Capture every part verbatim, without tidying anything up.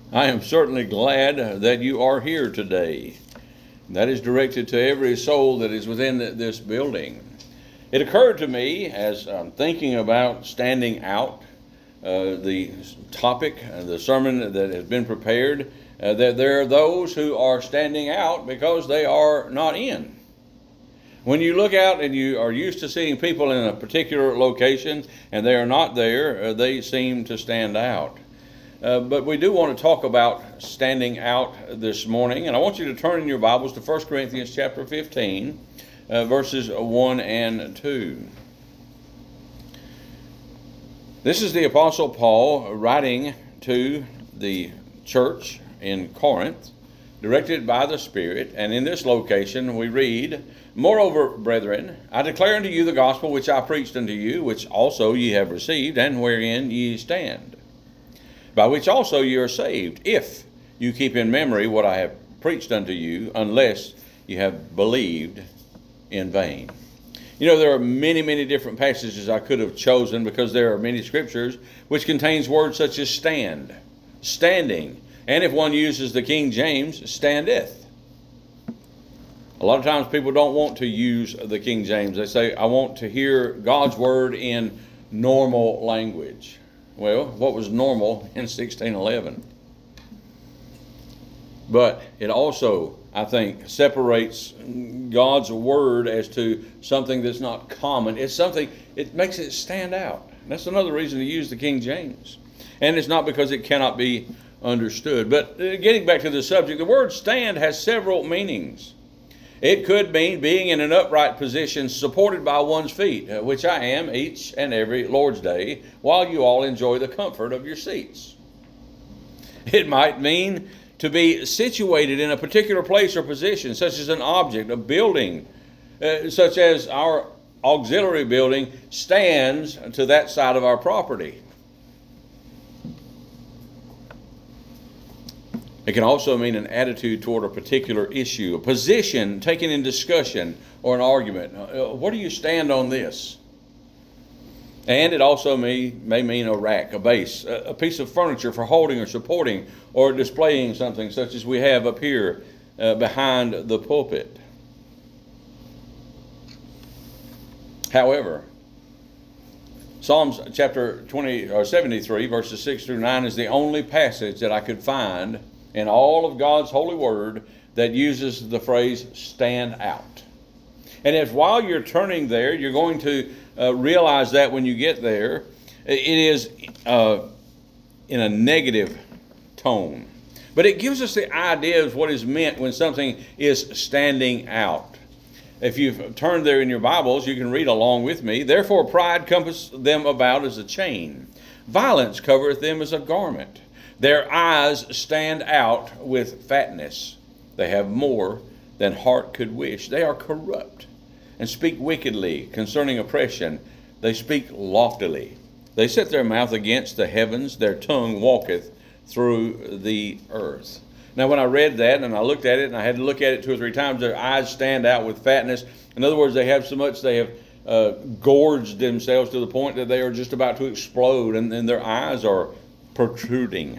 I am certainly glad that you are here today. That is directed to every soul that is within this building. It occurred to me as I'm thinking about standing out, uh, the topic, uh, the sermon that has been prepared, uh, that there are those who are standing out because they are not in. When you look out and you are used to seeing people in a particular location and they are not there, uh, they seem to stand out. Uh, but we do want to talk about standing out this morning, and I want you to turn in your Bibles to First Corinthians chapter fifteen, uh, verses one and two. This is the Apostle Paul writing to the church in Corinth, directed by the Spirit, and in this location we read, "Moreover, brethren, I declare unto you the gospel which I preached unto you, which also ye have received, and wherein ye stand, by which also you are saved, if you keep in memory what I have preached unto you, unless you have believed in vain." You know, there are many, many different passages I could have chosen because there are many scriptures which contains words such as stand, standing, and if one uses the King James, standeth. A lot of times people don't want to use the King James. They say, I want to hear God's word in normal language. Well, what was normal in sixteen eleven? But it also, I think, separates God's word as to something that's not common. It's something, it makes it stand out. That's another reason to use the King James. And it's not because it cannot be understood. But getting back to the subject, the word stand has several meanings. It could mean being in an upright position supported by one's feet, which I am each and every Lord's Day, while you all enjoy the comfort of your seats. It might mean to be situated in a particular place or position, such as an object, a building, uh, such as our auxiliary building stands to that side of our property. It can also mean an attitude toward a particular issue, a position taken in discussion or an argument. Uh, Where do you stand on this? And it also may, may mean a rack, a base, a, a piece of furniture for holding or supporting or displaying something such as we have up here uh, behind the pulpit. However, Psalms chapter twenty or seventy-three, verses six through nine is the only passage that I could find in all of God's holy word that uses the phrase stand out. And if while you're turning there, you're going to uh, realize that when you get there, it is uh, in a negative tone. But it gives us the idea of what is meant when something is standing out. If you've turned there in your Bibles, you can read along with me. "Therefore pride compasseth them about as a chain. Violence covereth them as a garment. Their eyes stand out with fatness. They have more than heart could wish. They are corrupt and speak wickedly concerning oppression. They speak loftily. They set their mouth against the heavens. Their tongue walketh through the earth." Now, when I read that and I looked at it, and I had to look at it two or three times, their eyes stand out with fatness. In other words, they have so much, they have uh, gorged themselves to the point that they are just about to explode, and, and their eyes are protruding.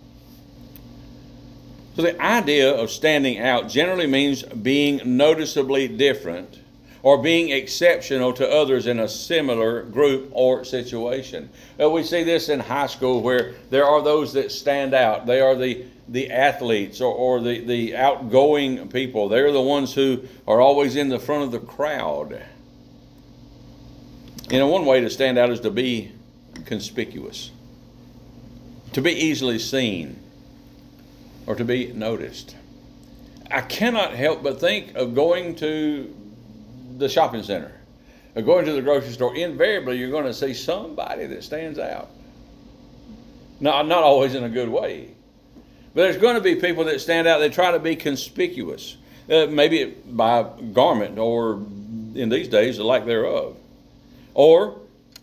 So the idea of standing out generally means being noticeably different or being exceptional to others in a similar group or situation. Uh, we see this in high school where there are those that stand out. They are the, the athletes or, or the, the outgoing people. They're the ones who are always in the front of the crowd. You know, one way to stand out is to be conspicuous, to be easily seen, or to be noticed. I cannot help but think of going to the shopping center or going to the grocery store. Invariably, you're going to see somebody that stands out. Not, not always in a good way. But there's going to be people that stand out. They try to be conspicuous. Uh, maybe by garment or, in these days, the lack thereof. Or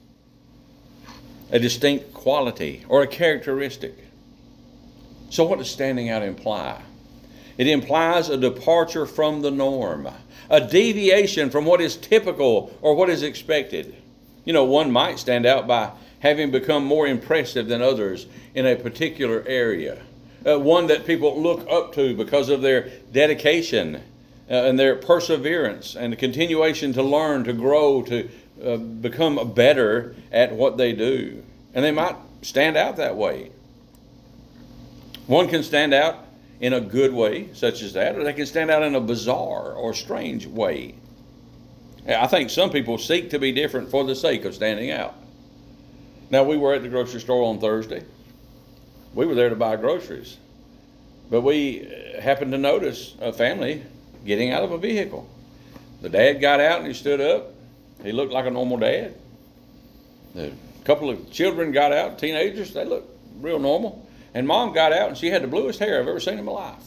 a distinct quality or a characteristic. So what does standing out imply? It implies a departure from the norm, a deviation from what is typical or what is expected. You know, one might stand out by having become more impressive than others in a particular area. uh, one that people look up to because of their dedication uh, and their perseverance and the continuation to learn, to grow, to uh, become better at what they do. And they might stand out that way. One can stand out in a good way, such as that, or they can stand out in a bizarre or strange way. I think some people seek to be different for the sake of standing out. Now, we were at the grocery store on Thursday. We were there to buy groceries. But we happened to notice a family getting out of a vehicle. The dad got out and he stood up. He looked like a normal dad. The couple of children got out, teenagers, they looked real normal. And mom got out and she had the bluest hair I've ever seen in my life.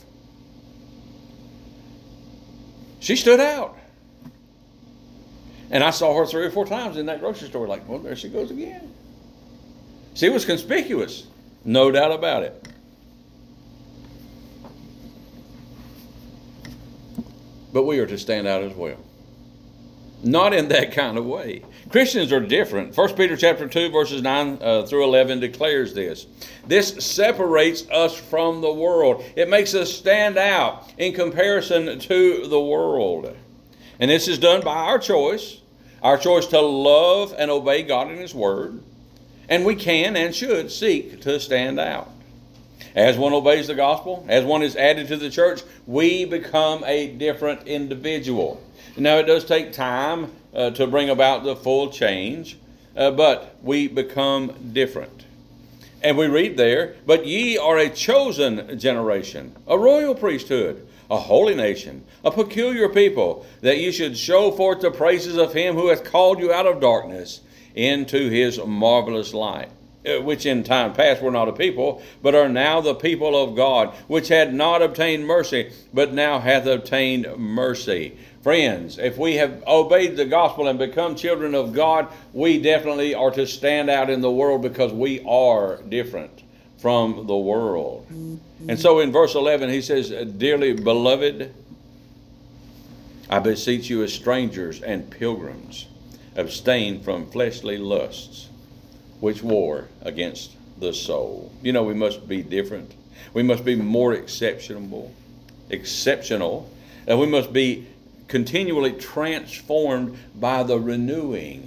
She stood out. And I saw her three or four times in that grocery store, like, well, there she goes again. She was conspicuous, no doubt about it. But we are to stand out as well. Not in that kind of way. Christians are different. First Peter chapter two, verses nine uh, through eleven declares this. This separates us from the world. It makes us stand out in comparison to the world. And this is done by our choice. Our choice to love and obey God and His Word. And we can and should seek to stand out. As one obeys the gospel, as one is added to the church, we become a different individual. Now, it does take time uh, to bring about the full change, uh, but we become different. And we read there, but ye are a chosen generation, a royal priesthood, a holy nation, a peculiar people, that you should show forth the praises of Him who hath called you out of darkness into His marvelous light, which in time past were not a people, but are now the people of God, which had not obtained mercy, but now hath obtained mercy. Friends, if we have obeyed the gospel and become children of God, we definitely are to stand out in the world because we are different from the world. And so in verse eleven, he says, dearly beloved, I beseech you as strangers and pilgrims, abstain from fleshly lusts, which war against the soul. You know, we must be different. We must be more exceptional, exceptional, and we must be continually transformed by the renewing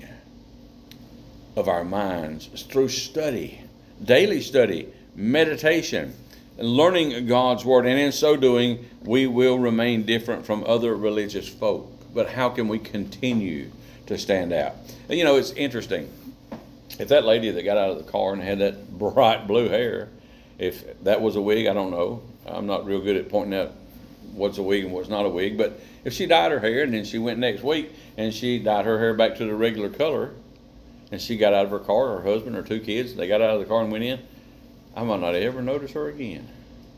of our minds through study, daily study, meditation, and learning God's Word. And in so doing, we will remain different from other religious folk. But how can we continue to stand out? And, you know, it's interesting. If that lady that got out of the car and had that bright blue hair, if that was a wig, I don't know. I'm not real good at pointing out what's a wig and what's not a wig. But if she dyed her hair and then she went next week and she dyed her hair back to the regular color and she got out of her car, her husband, her two kids, they got out of the car and went in, I might not ever notice her again.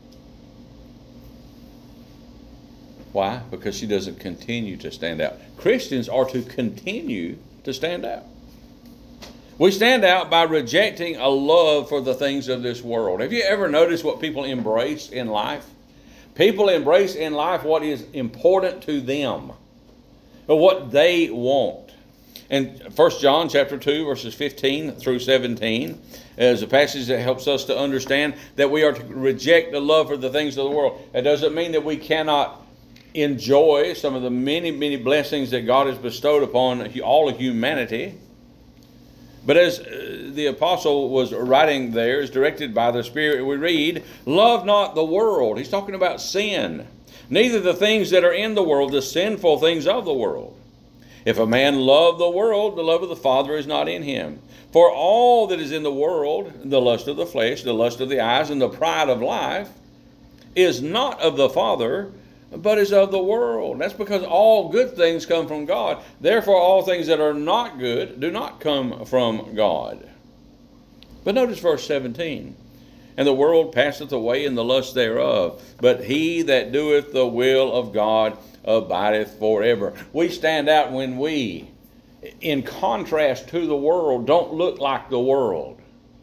Why? Because she doesn't continue to stand out. Christians are to continue to stand out. We stand out by rejecting a love for the things of this world. Have you ever noticed what people embrace in life? People embrace in life what is important to them, or what they want. And First John chapter two, verses fifteen through seventeen is a passage that helps us to understand that we are to reject the love for the things of the world. It doesn't mean that we cannot enjoy some of the many, many blessings that God has bestowed upon all of humanity. But as the apostle was writing there, is directed by the Spirit, we read, love not the world. He's talking about sin. Neither the things that are in the world, the sinful things of the world. If a man love the world, the love of the Father is not in him. For all that is in the world, the lust of the flesh, the lust of the eyes, and the pride of life, is not of the Father, but is of the world. That's because all good things come from God. Therefore, all things that are not good do not come from God. But notice verse seventeen. And the world passeth away in the lust thereof, but he that doeth the will of God abideth forever. We stand out when we, in contrast to the world, don't look like the world.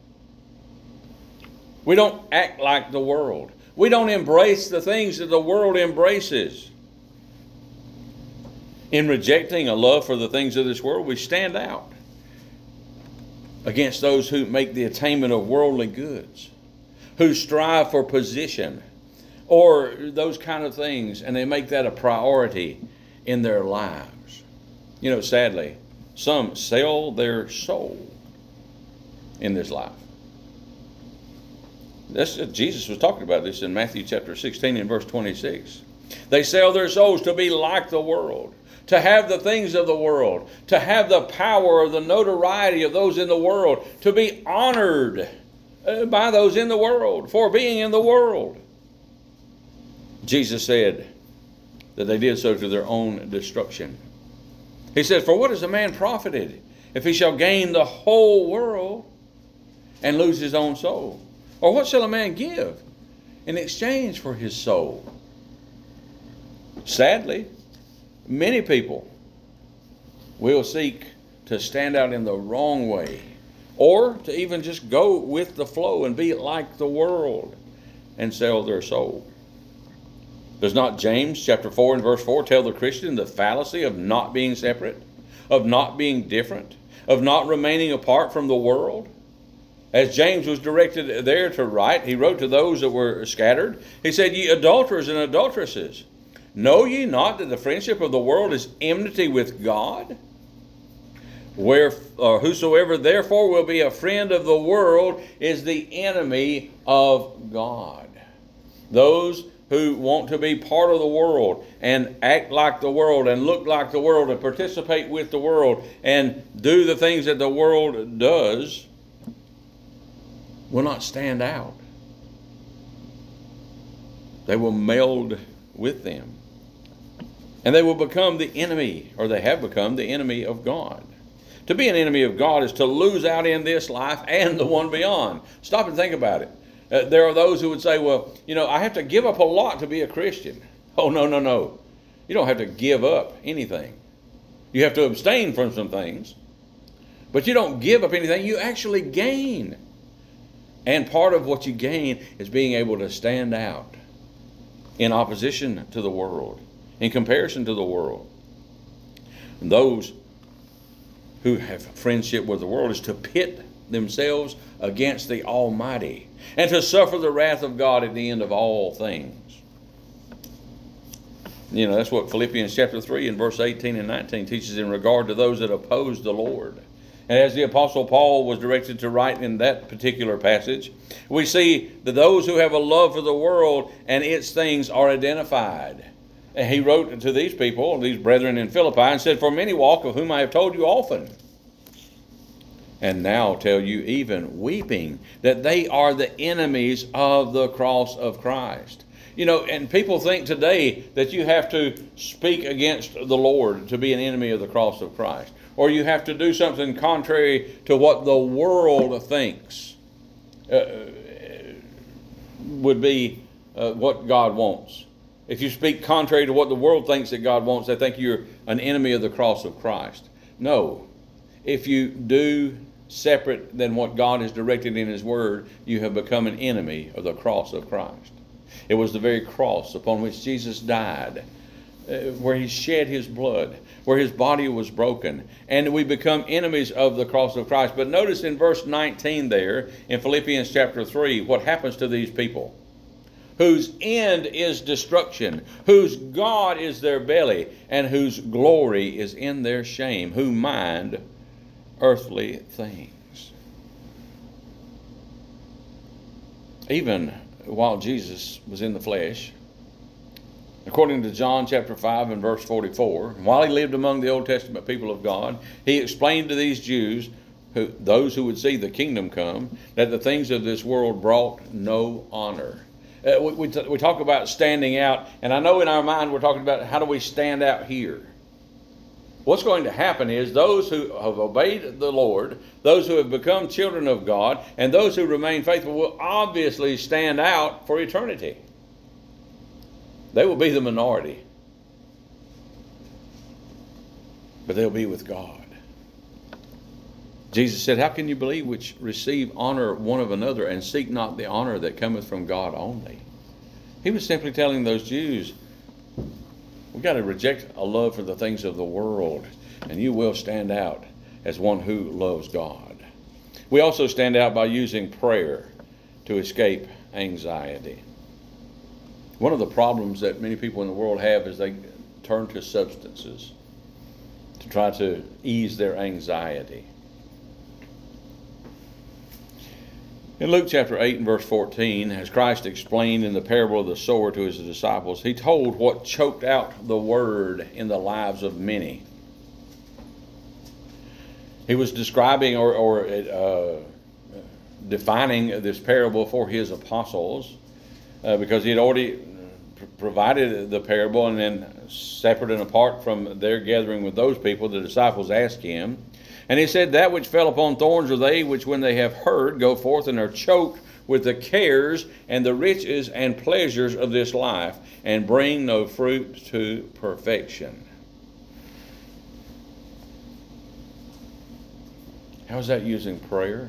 We don't act like the world. We don't embrace the things that the world embraces. In rejecting a love for the things of this world, we stand out against those who make the attainment of worldly goods. who strive for position, or those kind of things, and they make that a priority in their lives. You know, sadly, some sell their soul in this life. That's, Jesus was talking about this in Matthew chapter sixteen and verse twenty-six. They sell their souls to be like the world, to have the things of the world, to have the power or the notoriety of those in the world, to be honored by those in the world for being in the world. Jesus said that they did so to their own destruction. He said, "For what is a man profited if he shall gain the whole world and lose his own soul? Or what shall a man give in exchange for his soul?" Sadly, many people will seek to stand out in the wrong way, or to even just go with the flow and be like the world and sell their soul. Does not James chapter four and verse four tell the Christian the fallacy of not being separate, of not being different, of not remaining apart from the world? As James was directed there to write, he wrote to those that were scattered. He said, "Ye adulterers and adulteresses, know ye not that the friendship of the world is enmity with God? Where, uh, whosoever therefore will be a friend of the world is the enemy of God." Those who want to be part of the world and act like the world and look like the world and participate with the world and do the things that the world does will not stand out. They will meld with them. And they will become the enemy, or they have become the enemy of God. To be an enemy of God is to lose out in this life and the one beyond. Stop and think about it. Uh, there are those who would say, well, you know, I have to give up a lot to be a Christian. Oh, no, no, no. You don't have to give up anything. You have to abstain from some things. But you don't give up anything. You actually gain. And part of what you gain is being able to stand out in opposition to the world, in comparison to the world. And those who have friendship with the world is to pit themselves against the Almighty and to suffer the wrath of God at the end of all things. You know, that's what Philippians chapter three and verse eighteen and nineteen teaches in regard to those that oppose the Lord. And as the Apostle Paul was directed to write in that particular passage, we see that those who have a love for the world and its things are identified. And he wrote to these people, these brethren in Philippi, and said, "For many walk, of whom I have told you often, and now tell you even weeping, that they are the enemies of the cross of Christ." You know, and people think today that you have to speak against the Lord to be an enemy of the cross of Christ. Or you have to do something contrary to what the world thinks uh, would be uh, what God wants. If you speak contrary to what the world thinks that God wants, they think you're an enemy of the cross of Christ. No. If you do separate than what God has directed in His Word, you have become an enemy of the cross of Christ. It was the very cross upon which Jesus died, uh, where He shed His blood, where His body was broken, and we become enemies of the cross of Christ. But notice in verse nineteen there, in Philippians chapter three, what happens to these people, whose end is destruction, whose God is their belly, and whose glory is in their shame, who mind earthly things. Even while Jesus was in the flesh, according to John chapter five and verse forty-four, while He lived among the Old Testament people of God, He explained to these Jews, who, those who would see the kingdom come, that the things of this world brought no honor. Uh, we, we, t- we talk about standing out, and I know in our mind we're talking about how do we stand out here. What's going to happen is those who have obeyed the Lord, those who have become children of God, and those who remain faithful will obviously stand out for eternity. They will be the minority, but they'll be with God. Jesus said, "How can you believe which receive honor one of another and seek not the honor that cometh from God only?" He was simply telling those Jews, we've got to reject a love for the things of the world, and you will stand out as one who loves God. We also stand out by using prayer to escape anxiety. One of the problems that many people in the world have is they turn to substances to try to ease their anxiety. In Luke chapter eight and verse fourteen, as Christ explained in the parable of the sower to his disciples, he told what choked out the word in the lives of many. He was describing or, or uh, defining this parable for his apostles uh, because he had already provided the parable, and then separate and apart from their gathering with those people, the disciples asked him. And he said, that which fell upon thorns are they which when they have heard go forth and are choked with the cares and the riches and pleasures of this life, and bring no fruit to perfection. How is that using prayer?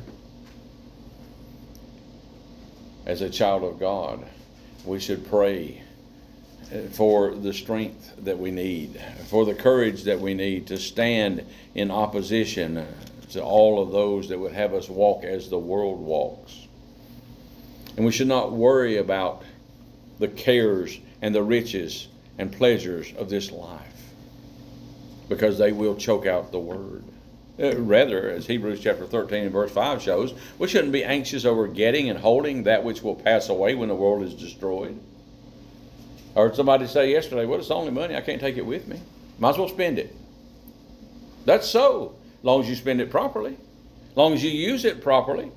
As a child of God, we should pray for the strength that we need, for the courage that we need to stand in opposition to all of those that would have us walk as the world walks. And we should not worry about the cares and the riches and pleasures of this life, because they will choke out the word. Uh, rather, as Hebrews chapter thirteen and verse five shows, we shouldn't be anxious over getting and holding that which will pass away when the world is destroyed. I heard somebody say yesterday, well, it's only money. I can't take it with me. Might as well spend it. That's so, as long as you spend it properly, as long as you use it properly.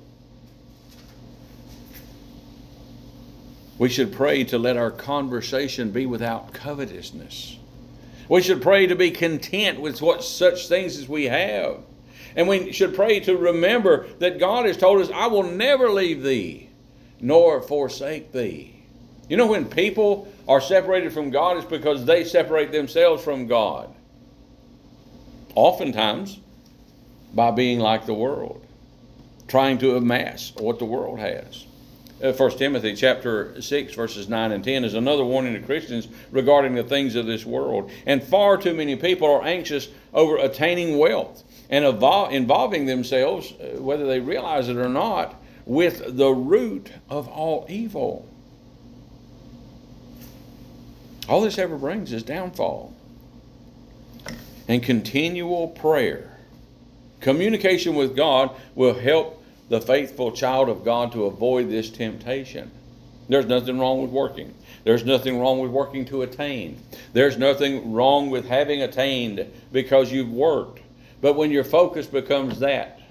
We should pray to let our conversation be without covetousness. We should pray to be content with what such things as we have. And we should pray to remember that God has told us, I will never leave thee, nor forsake thee. You know, when people are separated from God, it's because they separate themselves from God. Oftentimes by being like the world, trying to amass what the world has. Uh, First Timothy chapter six verses nine and ten is another warning to Christians regarding the things of this world. And far too many people are anxious over attaining wealth and evol- involving themselves, uh, whether they realize it or not, with the root of all evil. All this ever brings is downfall. And continual prayer, communication with God, will help the faithful child of God to avoid this temptation. There's nothing wrong with working. There's nothing wrong with working to attain. There's nothing wrong with having attained because you've worked. But when your focus becomes that,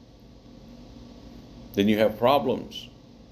then you have problems.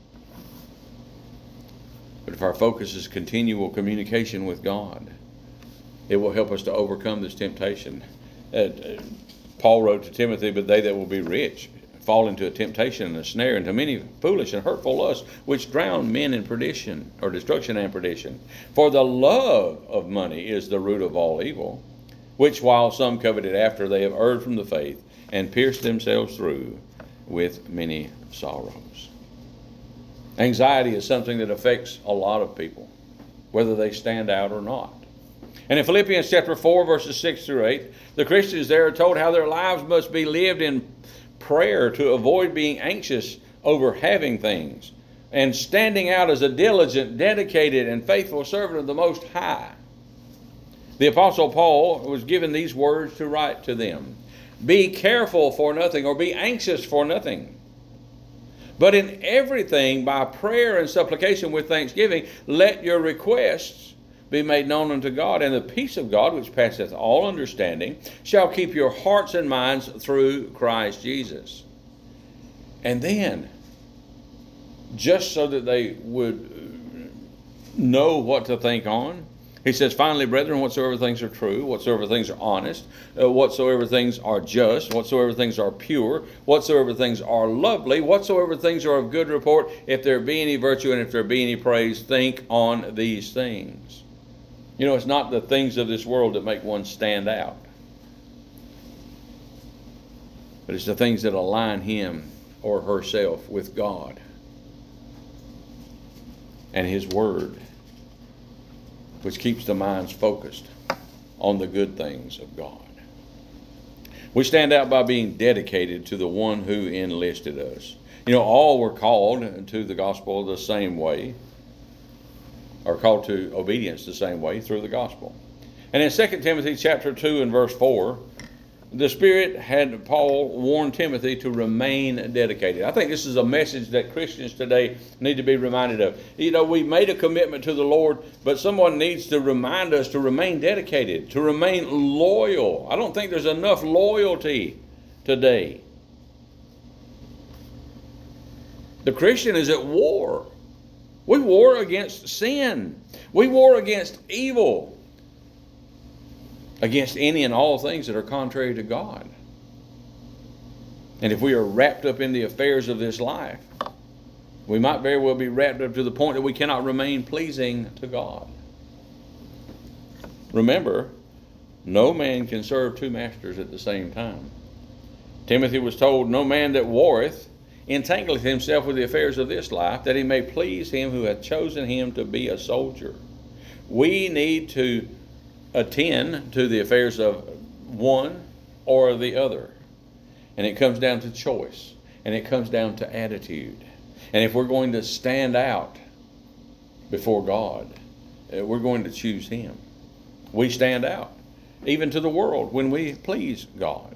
But if our focus is continual communication with God, it will help us to overcome this temptation. Uh, Paul wrote to Timothy, but they that will be rich fall into a temptation and a snare, into many foolish and hurtful lusts, which drown men in perdition, or destruction and perdition. For the love of money is the root of all evil, which while some coveted after, they have erred from the faith, and pierced themselves through with many sorrows. Anxiety is something that affects a lot of people, whether they stand out or not. And in Philippians chapter four, verses six through eight, the Christians there are told how their lives must be lived in prayer to avoid being anxious over having things, and standing out as a diligent, dedicated, and faithful servant of the Most High. The Apostle Paul was given these words to write to them. Be careful for nothing, or be anxious for nothing. But in everything, by prayer and supplication with thanksgiving, let your requests be made known unto God, and the peace of God, which passeth all understanding, shall keep your hearts and minds through Christ Jesus. And then, just so that they would know what to think on, he says, finally, brethren, whatsoever things are true, whatsoever things are honest, uh, whatsoever things are just, whatsoever things are pure, whatsoever things are lovely, whatsoever things are of good report, if there be any virtue and if there be any praise, think on these things. You know, it's not the things of this world that make one stand out, but it's the things that align him or herself with God and His Word, which keeps the minds focused on the good things of God. We stand out by being dedicated to the one who enlisted us. You know, all were called to the gospel the same way, or called to obedience the same way through the gospel. And in Second Timothy chapter two and verse four, the Spirit had Paul warn Timothy to remain dedicated. I think this is a message that Christians today need to be reminded of. You know, we made a commitment to the Lord, but someone needs to remind us to remain dedicated, to remain loyal. I don't think there's enough loyalty today. The Christian is at war. We war against sin. We war against evil. Against any and all things that are contrary to God. And if we are wrapped up in the affairs of this life, we might very well be wrapped up to the point that we cannot remain pleasing to God. Remember, no man can serve two masters at the same time. Timothy was told, no man that warreth entangleth himself with the affairs of this life, that he may please him who hath chosen him to be a soldier. We need to attend to the affairs of one or the other. And it comes down to choice. And it comes down to attitude. And if we're going to stand out before God, we're going to choose Him. We stand out, even to the world, when we please God.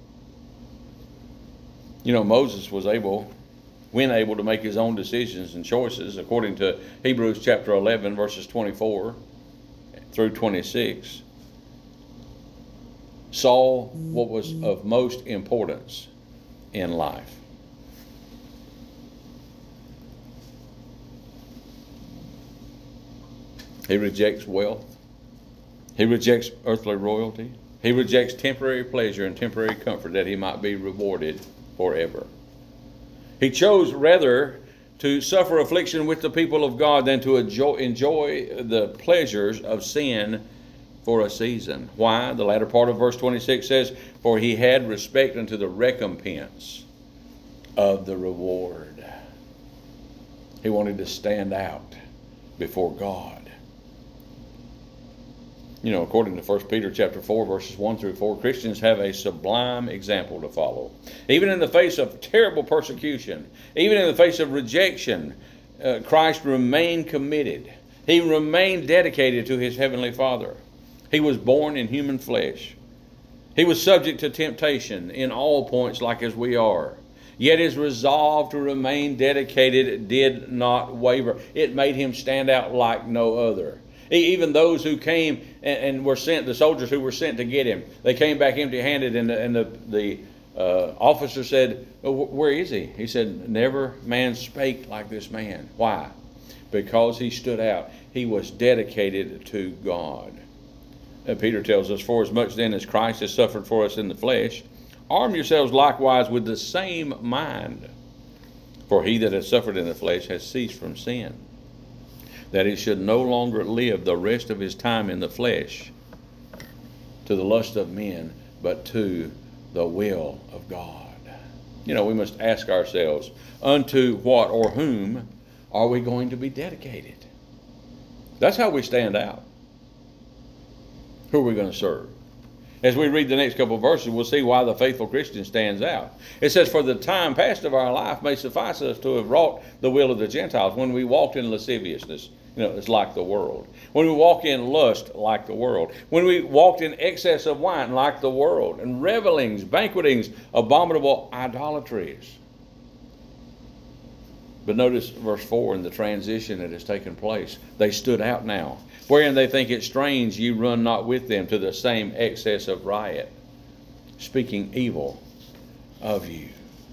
You know, Moses was able, when able, to make his own decisions and choices, according to Hebrews chapter eleven, verses twenty-four through twenty-six, saw what was of most importance in life. He rejects wealth. He rejects earthly royalty. He rejects temporary pleasure and temporary comfort that he might be rewarded forever. He chose rather to suffer affliction with the people of God than to enjoy, enjoy the pleasures of sin for a season. Why? The latter part of verse twenty-six says, for he had respect unto the recompense of the reward. He wanted to stand out before God. You know, according to First Peter chapter four, verses one through four, Christians have a sublime example to follow. Even in the face of terrible persecution, even in the face of rejection, uh, Christ remained committed. He remained dedicated to his heavenly Father. He was born in human flesh. He was subject to temptation in all points like as we are. Yet his resolve to remain dedicated did not waver. It made him stand out like no other. Even those who came and were sent, the soldiers who were sent to get him, they came back empty-handed, and the, and the, the uh, officer said, oh, where is he? He said, never man spake like this man. Why? Because he stood out. He was dedicated to God. And Peter tells us, for as much then as Christ has suffered for us in the flesh, arm yourselves likewise with the same mind. For he that has suffered in the flesh has ceased from sin, that he should no longer live the rest of his time in the flesh to the lust of men, but to the will of God. You know, we must ask ourselves, unto what or whom are we going to be dedicated? That's how we stand out. Who are we going to serve? As we read the next couple of verses, we'll see why the faithful Christian stands out. It says, for the time past of our life may suffice us to have wrought the will of the Gentiles, when we walked in lasciviousness. You know, it's like the world. When we walk in lust, like the world. When we walked in excess of wine, like the world. And revelings, banquetings, abominable idolatries. But notice verse four and the transition that has taken place. They stood out now. Wherein they think it strange ye run not with them to the same excess of riot, speaking evil of you.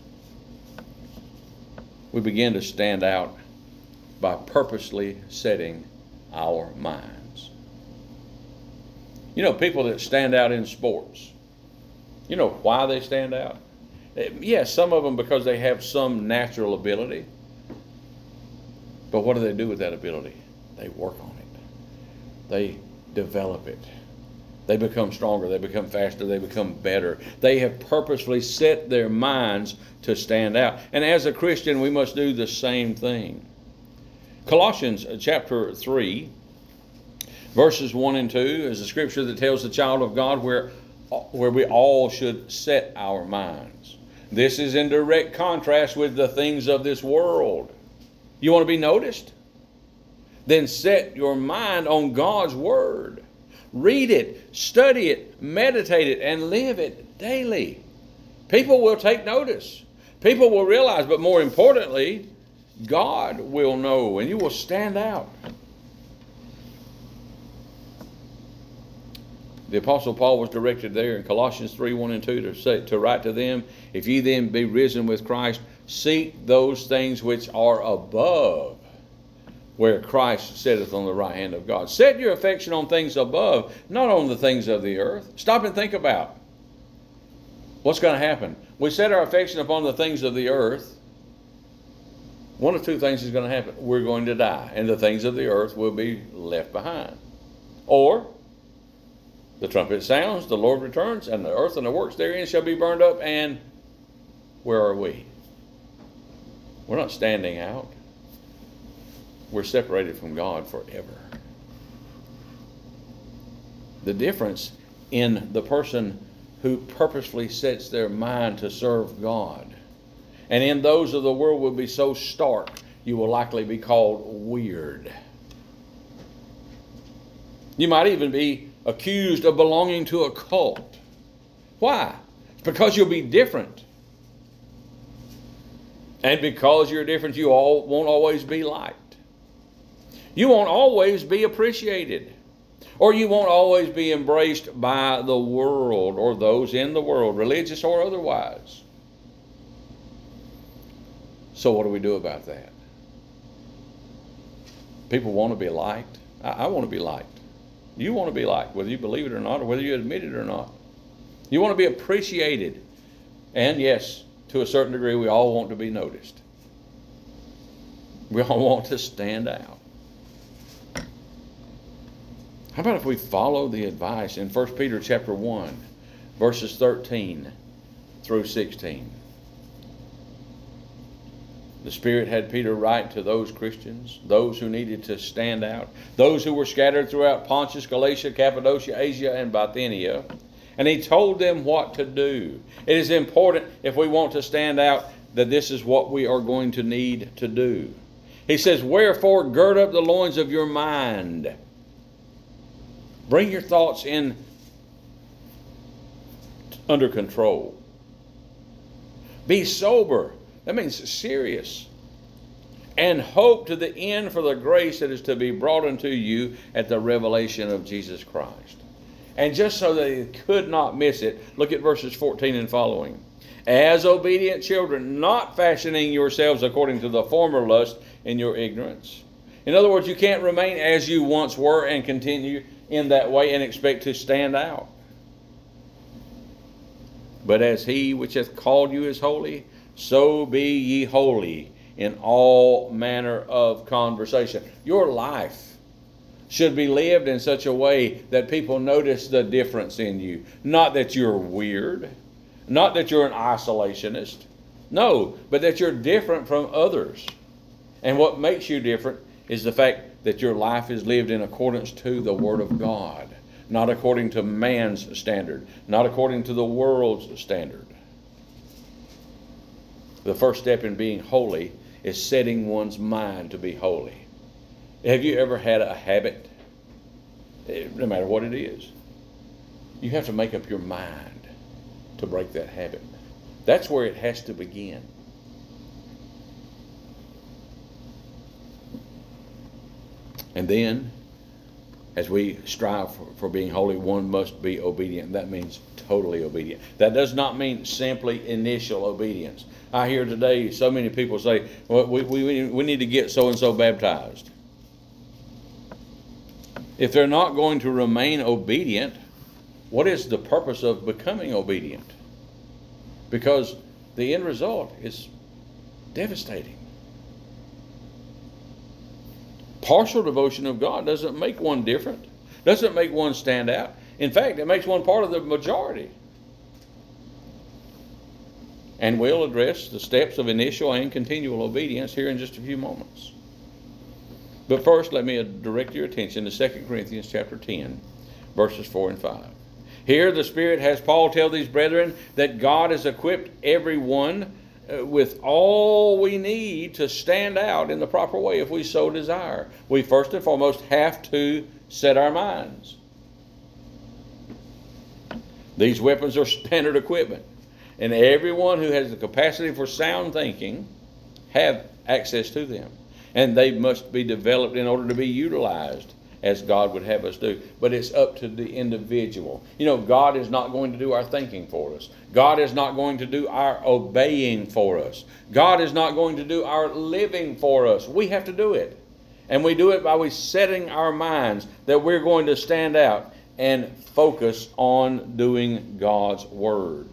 We begin to stand out by purposely setting our minds. You know, people that stand out in sports, you know why they stand out? Yes, some of them because they have some natural ability. But what do they do with that ability? They work on it. They develop it. They become stronger. They become faster. They become better. They have purposefully set their minds to stand out. And as a Christian, we must do the same thing. Colossians chapter three, verses one and two is a scripture that tells the child of God, where where we all should set our minds. This is in direct contrast with the things of this world. You want to be noticed? Then set your mind on God's Word. Read it, study it, meditate it, and live it daily. People will take notice. People will realize, but more importantly, God will know, and you will stand out. The Apostle Paul was directed there in Colossians three, one and two to say, to write to them, if ye then be risen with Christ, seek those things which are above, where Christ sitteth on the right hand of God. Set your affection on things above, not on the things of the earth. Stop and think about what's going to happen. We set our affection upon the things of the earth. One of two things is going to happen. We're going to die, and the things of the earth will be left behind. Or the trumpet sounds, the Lord returns, and the earth and the works therein shall be burned up, and where are we? We're not standing out. We're separated from God forever. The difference in the person who purposely sets their mind to serve God and in those of the world will be so stark, you will likely be called weird. You might even be accused of belonging to a cult. Why? It's because you'll be different. And because you're different, you all won't always be liked. You won't always be appreciated. Or you won't always be embraced by the world or those in the world, religious or otherwise. So what do we do about that? People want to be liked. I, I want to be liked. You want to be liked, whether you believe it or not, or whether you admit it or not. You want to be appreciated. And yes, to a certain degree, we all want to be noticed. We all want to stand out. How about if we follow the advice in First Peter chapter one, verses thirteen through sixteen? The Spirit had Peter write to those Christians, those who needed to stand out, those who were scattered throughout Pontus, Galatia, Cappadocia, Asia, and Bithynia. And he told them what to do. It is important, if we want to stand out, that this is what we are going to need to do. He says, wherefore gird up the loins of your mind. Bring your thoughts in under control. Be sober. That means serious. And hope to the end for the grace that is to be brought unto you at the revelation of Jesus Christ. And just so they could not miss it, look at verses fourteen and following. As obedient children, not fashioning yourselves according to the former lust in your ignorance. In other words, you can't remain as you once were and continue in that way and expect to stand out. But as he which hath called you is holy, so be ye holy in all manner of conversation. Your life should be lived in such a way that people notice the difference in you. Not that you're weird. Not that you're an isolationist. No, but that you're different from others. And what makes you different is the fact that your life is lived in accordance to the Word of God. Not according to man's standard. Not according to the world's standard. The first step in being holy is setting one's mind to be holy. Have you ever had a habit? No matter what it is. You have to make up your mind to break that habit. That's where it has to begin. And then, as we strive for, for being holy, one must be obedient. That means totally obedient. That does not mean simply initial obedience. I hear today so many people say, well, we, we, we need to get so-and-so baptized. If they're not going to remain obedient, what is the purpose of becoming obedient? Because the end result is devastating. Partial devotion of God doesn't make one different. Doesn't make one stand out. In fact, it makes one part of the majority. And we'll address the steps of initial and continual obedience here in just a few moments. But first, let me direct your attention to Second Corinthians chapter ten, verses four and five. Here the Spirit has Paul tell these brethren that God has equipped everyone uh, with all we need to stand out in the proper way if we so desire. We first and foremost have to set our minds. These weapons are standard equipment, and everyone who has the capacity for sound thinking have access to them, and they must be developed in order to be utilized as God would have us do. But it's up to the individual. You know, God is not going to do our thinking for us. God is not going to do our obeying for us. God is not going to do our living for us. We have to do it. And we do it by we setting our minds that we're going to stand out and focus on doing God's word.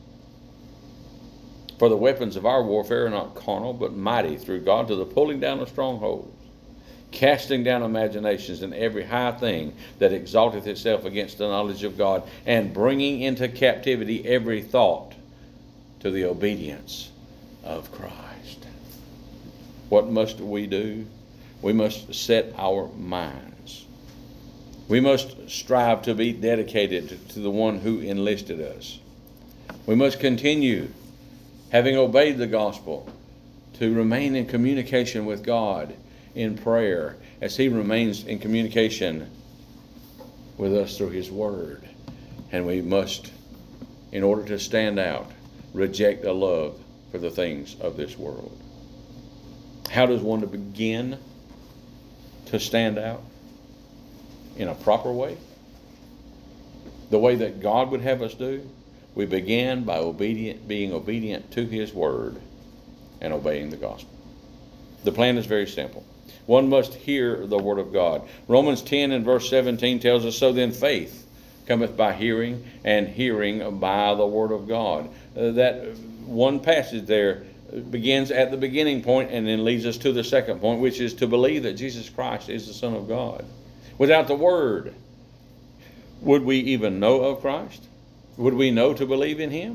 For the weapons of our warfare are not carnal, but mighty through God to the pulling down of strongholds, casting down imaginations and every high thing that exalteth itself against the knowledge of God, and bringing into captivity every thought to the obedience of Christ. What must we do? We must set our minds. We must strive to be dedicated to the one who enlisted us. We must continue, having obeyed the gospel, to remain in communication with God in prayer as He remains in communication with us through His Word. And we must, in order to stand out, reject a love for the things of this world. How does one to begin to stand out? In a proper way. The way that God would have us do. We begin by obedient, being obedient to His Word and obeying the gospel. The plan is very simple. One must hear the Word of God. Romans ten and verse seventeen tells us, so then faith cometh by hearing, and hearing by the Word of God. Uh, that one passage there begins at the beginning point and then leads us to the second point, which is to believe that Jesus Christ is the Son of God. Without the Word, would we even know of Christ? Would we know to believe in Him?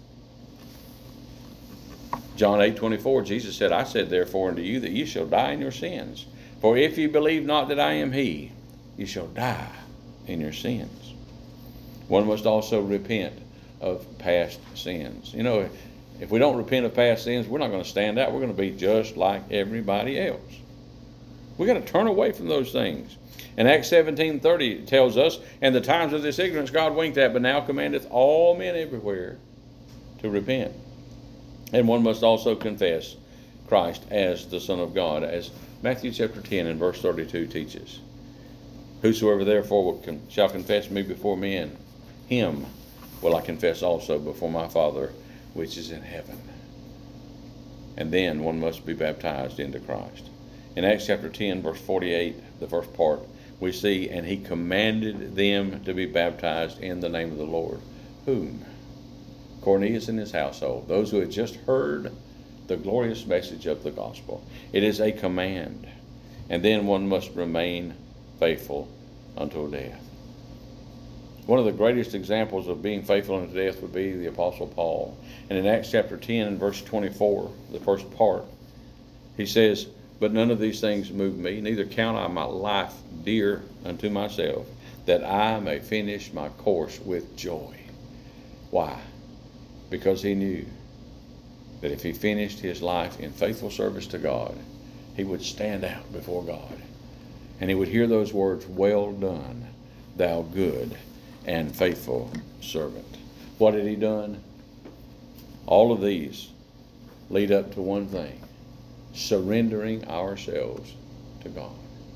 John eight twenty-four, Jesus said, I said therefore unto you that ye shall die in your sins. For if ye believe not that I am He, ye shall die in your sins. One must also repent of past sins. You know, if we don't repent of past sins, we're not going to stand out. We're going to be just like everybody else. We've got to turn away from those things. And Acts seventeen thirty tells us, and the times of this ignorance God winked at, but now commandeth all men everywhere to repent. And one must also confess Christ as the Son of God, as Matthew chapter ten and verse thirty-two teaches. Whosoever therefore shall confess me before men, him will I confess also before my Father which is in heaven. And then one must be baptized into Christ. In Acts chapter ten, verse forty-eight, the first part, we see, and he commanded them to be baptized in the name of the Lord. Whom? Cornelius and his household, those who had just heard the glorious message of the gospel. It is a command. And then one must remain faithful until death. One of the greatest examples of being faithful unto death would be the Apostle Paul. And in Acts chapter ten and verse twenty-four, the first part, he says, but none of these things move me, neither count I my life dear unto myself, that I may finish my course with joy. Why? Because he knew that if he finished his life in faithful service to God, he would stand out before God. And he would hear those words, well done, thou good and faithful servant. What had he done? All of these lead up to one thing: surrendering ourselves to God.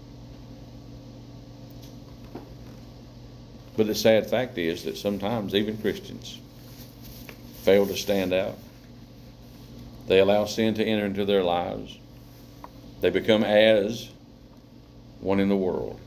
But the sad fact is that sometimes even Christians fail to stand out. They allow sin to enter into their lives. They become as one in the world.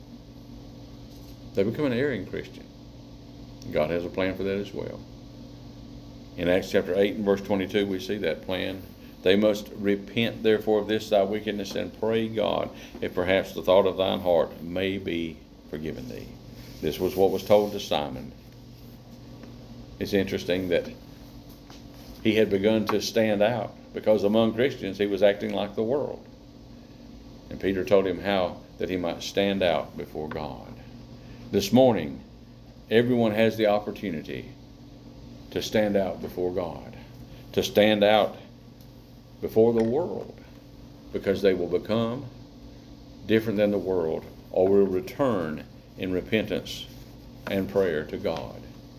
They become an erring Christian. God has a plan for that as well. In Acts chapter eight and verse twenty-two, we see that plan. They must repent therefore of this thy wickedness, and pray God, if perhaps the thought of thine heart may be forgiven thee. This was what was told to Simon. It's interesting that he had begun to stand out because among Christians he was acting like the world. And Peter told him how that he might stand out before God. This morning, everyone has the opportunity to stand out before God, to stand out before the world, because they will become different than the world, or will return in repentance and prayer to God.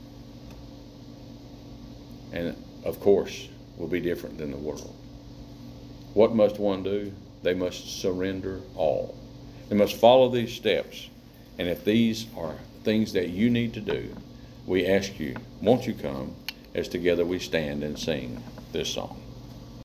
And of course, will be different than the world. What must one do? They must surrender all. They must follow these steps. And if these are things that you need to do, we ask you, won't you come as together we stand and sing this song?